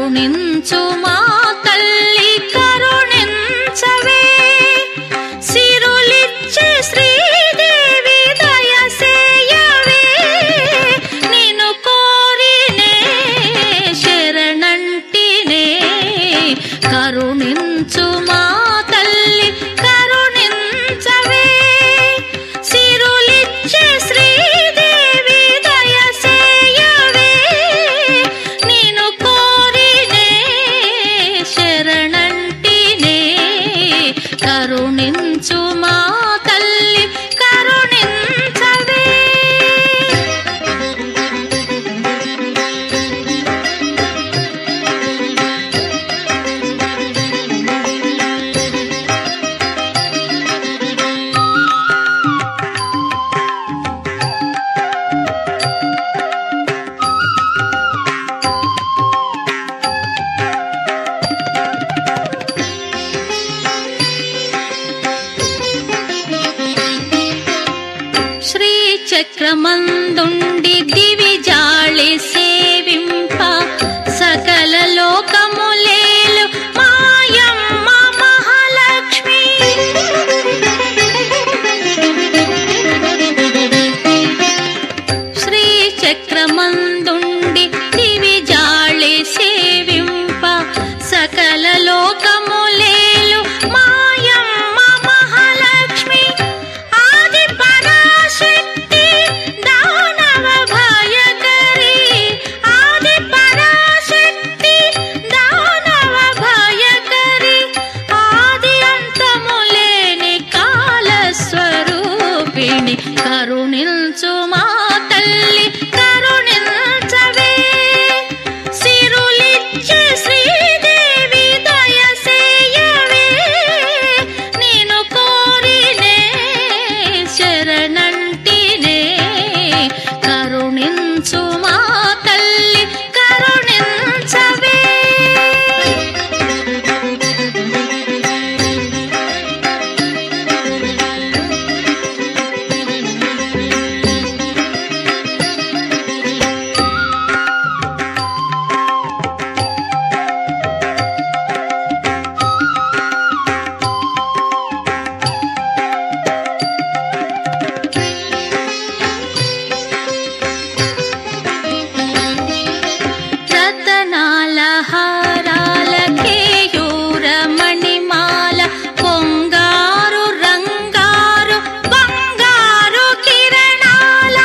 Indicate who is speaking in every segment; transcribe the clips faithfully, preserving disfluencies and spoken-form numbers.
Speaker 1: కరుణించు మా తల్లి కరుణించవే సిరులిచ్చే శ్రీదేవి దయసేయవే నిన్ను కోరినే శరణంటినే కరుణించు మా తల్లి కరుణించవే సిరులిచ్చే శ్రీదేవి దయసేయవే నిన్ను కోరినే శరణంటినే కరుణించు మా తల్లి కరుణించవే శ్రీచక్రమందుండి దివిజాళి సేవింప సకల లోకములేలు మాయమ్మ మహాలక్ష్మి శ్రీచక్రమందుండి దివిజాళి సేవింప సకల లోకములేలు మాయమ్మ మహాలక్ష్మి ఆది పరాశక్తి దానవ భయకరి ఆది పరాశక్తి దానవ భయకరి ఆది అంతములేని కాల స్వరూపిణి కరుణించు మా తల్లి కరుణించవే సిరులిచ్చే శ్రీదేవి దయసేయవే నిన్ను కోరినే శరణంటినే కరుణించు మా తల్లి కరుణించవే రతనాల హారాల కేయూర మణిమాల పొంగారు రంగారు బంగారు కిరణాల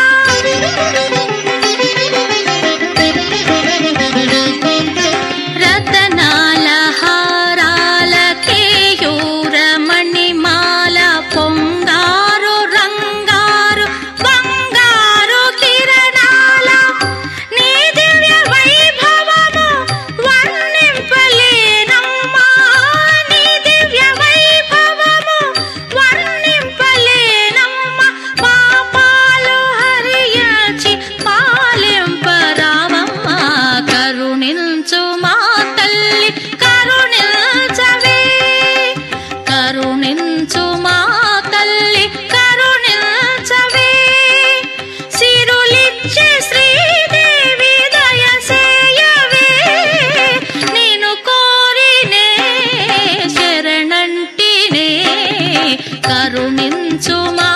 Speaker 1: రతనాల హారాల కేయూర మణిమాల పొంగారు రంగారు బంగారు కిరణాల నీ దివ్య వైభవము వర్ణింపలేనమ్మా నీ దివ్య వైభవము వర్ణింపలేనమ్మా పాపాలు హరించి పాలింపరావమ్మా కరుణించు మా తల్లి కరుణించవే కరుణించు మా తల్లి కరుణించవే సిరులిచ్చే శ్రీదేవి దయసేయవే నిన్ను కోరినే శరణంటినే కరుణించు మా